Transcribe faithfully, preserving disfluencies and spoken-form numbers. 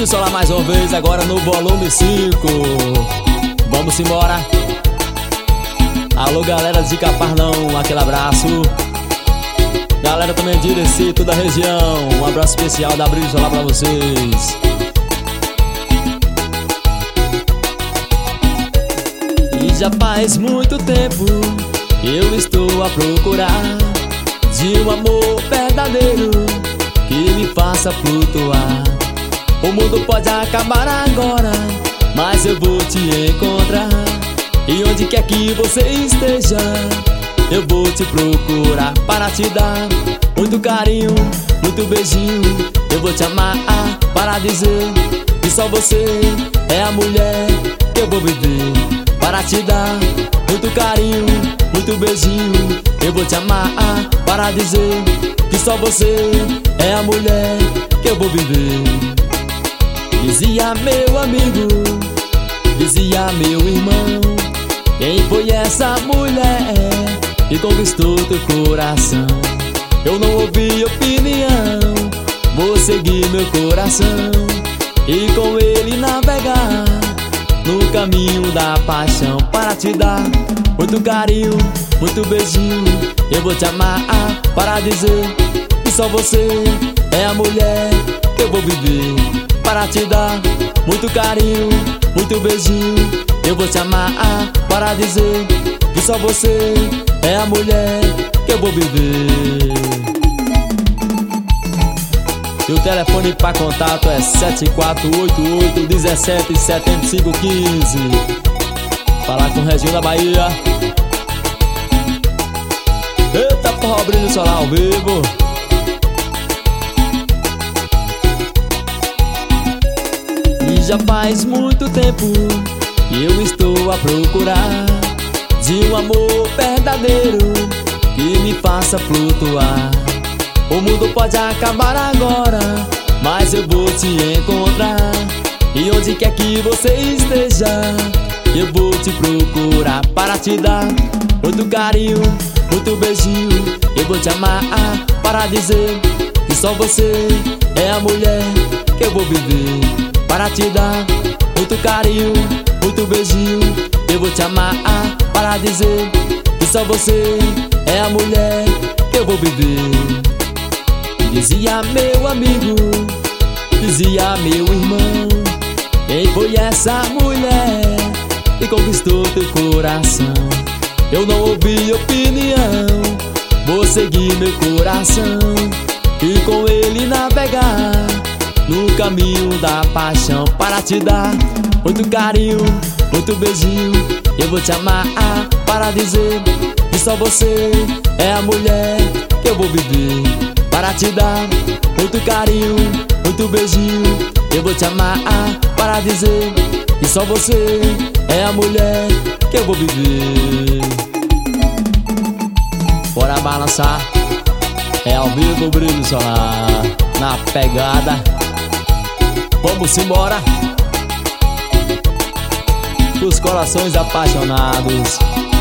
Brilho solar mais uma vez, agora no volume cinco. Vamos embora. Alô galera de Caparnão, aquele abraço. Galera também de Irecê, toda a região, um abraço especial da Brilho solar pra vocês. E já faz muito tempo que eu estou a procurar de um amor verdadeiro que me faça flutuar. O mundo pode acabar agora, mas eu vou te encontrar. E onde quer que você esteja, eu vou te procurar para te dar muito carinho, muito beijinho. Eu vou te amar para dizer que só você é a mulher que eu vou viver. Para te dar muito carinho, muito beijinho. Eu vou te amar para dizer que só você é a mulher que eu vou viver. Dizia meu amigo, dizia meu irmão, quem foi essa mulher que conquistou teu coração? Eu não ouvi opinião, vou seguir meu coração e com ele navegar no caminho da paixão. Para te dar muito carinho, muito beijinho. Eu vou te amar para dizer que só você é a mulher que eu vou viver. Para te dar muito carinho, muito beijinho. Eu vou te amar para dizer que só você é a mulher que eu vou viver. E o telefone para contato é sete quatro oito oito, um sete sete cinco um cinco. Falar com o Reginho da Bahia. Eita porra, Brilho solar ao vivo. E já faz muito tempo que eu estou a procurar de um amor verdadeiro que me faça flutuar. O mundo pode acabar agora, mas eu vou te encontrar. E onde quer que você esteja, eu vou te procurar para te dar muito carinho, muito beijinho. Eu vou te amar para dizer que só você é a mulher que eu vou viver. Para te dar muito carinho, muito beijinho. Eu vou te amar para dizer que só você é a mulher que eu vou viver. Dizia meu amigo, dizia meu irmão, quem foi essa mulher que conquistou teu coração? Eu não ouvi opinião, vou seguir meu coração e com ele navegar no caminho da paixão. Para te dar muito carinho, muito beijinho. Eu vou te amar para dizer que só você é a mulher que eu vou viver. Para te dar muito carinho, muito beijinho. Eu vou te amar para dizer que só você é a mulher que eu vou viver. Bora balançar, é ao vivo o Brilho solar na pegada. Vamos embora, os corações apaixonados.